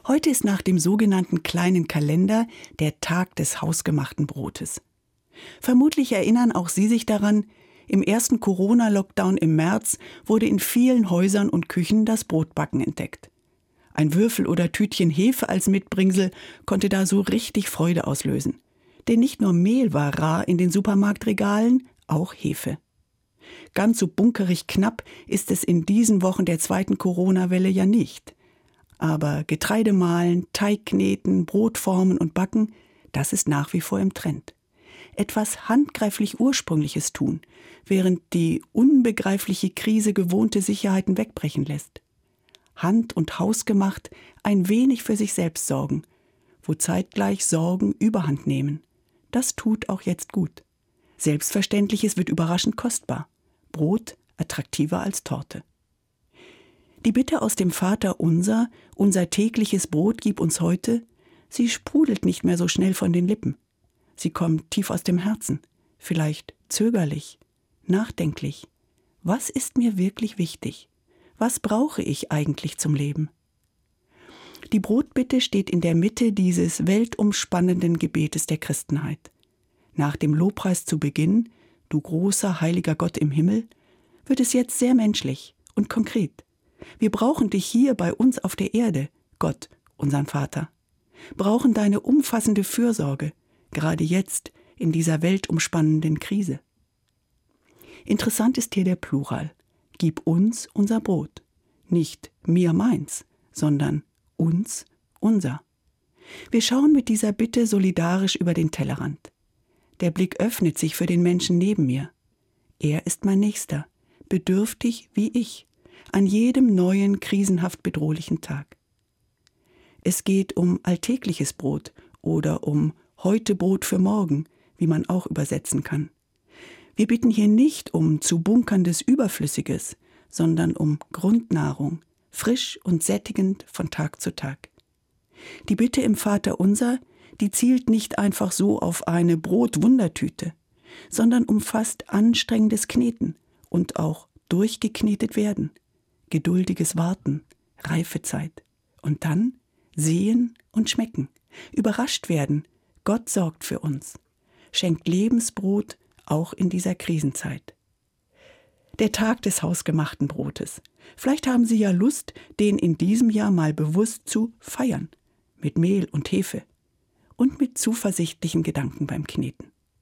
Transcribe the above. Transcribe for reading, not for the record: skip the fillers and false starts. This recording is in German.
Heute ist nach dem sogenannten kleinen Kalender der Tag des hausgemachten Brotes. Vermutlich erinnern auch Sie sich daran, im ersten Corona-Lockdown im März wurde in vielen Häusern und Küchen das Brotbacken entdeckt. Ein Würfel oder Tütchen Hefe als Mitbringsel konnte da so richtig Freude auslösen. Denn nicht nur Mehl war rar in den Supermarktregalen, auch Hefe. Ganz so bunkerig knapp ist es in diesen Wochen der zweiten Corona-Welle ja nicht. Aber Getreide mahlen, Teig kneten, Brot formen und backen, das ist nach wie vor im Trend. Etwas handgreiflich Ursprüngliches tun, während die unbegreifliche Krise gewohnte Sicherheiten wegbrechen lässt. Hand- und hausgemacht ein wenig für sich selbst sorgen, wo zeitgleich Sorgen Überhand nehmen. Das tut auch jetzt gut. Selbstverständliches wird überraschend kostbar. Brot attraktiver als Torte. Die Bitte aus dem Vaterunser, unser tägliches Brot gib uns heute, sie sprudelt nicht mehr so schnell von den Lippen. Sie kommt tief aus dem Herzen, vielleicht zögerlich, nachdenklich. Was ist mir wirklich wichtig? Was brauche ich eigentlich zum Leben? Die Brotbitte steht in der Mitte dieses weltumspannenden Gebetes der Christenheit. Nach dem Lobpreis zu Beginn, du großer, heiliger Gott im Himmel, wird es jetzt sehr menschlich und konkret. Wir brauchen dich hier bei uns auf der Erde, Gott, unseren Vater. Brauchen deine umfassende Fürsorge, gerade jetzt in dieser weltumspannenden Krise. Interessant ist hier der Plural. Gib uns unser Brot. Nicht mir meins, sondern uns unser. Wir schauen mit dieser Bitte solidarisch über den Tellerrand. Der Blick öffnet sich für den Menschen neben mir. Er ist mein Nächster, bedürftig wie ich, an jedem neuen, krisenhaft bedrohlichen Tag. Es geht um alltägliches Brot oder um heute Brot für morgen, wie man auch übersetzen kann. Wir bitten hier nicht um zu bunkerndes Überflüssiges, sondern um Grundnahrung, frisch und sättigend von Tag zu Tag. Die Bitte im Vaterunser, die zielt nicht einfach so auf eine Brotwundertüte, sondern umfasst anstrengendes Kneten und auch durchgeknetet werden, geduldiges Warten, Reifezeit und dann sehen und schmecken, überrascht werden, Gott sorgt für uns, schenkt Lebensbrot auch in dieser Krisenzeit. Der Tag des hausgemachten Brotes. Vielleicht haben Sie ja Lust, den in diesem Jahr mal bewusst zu feiern, mit Mehl und Hefe und mit zuversichtlichen Gedanken beim Kneten.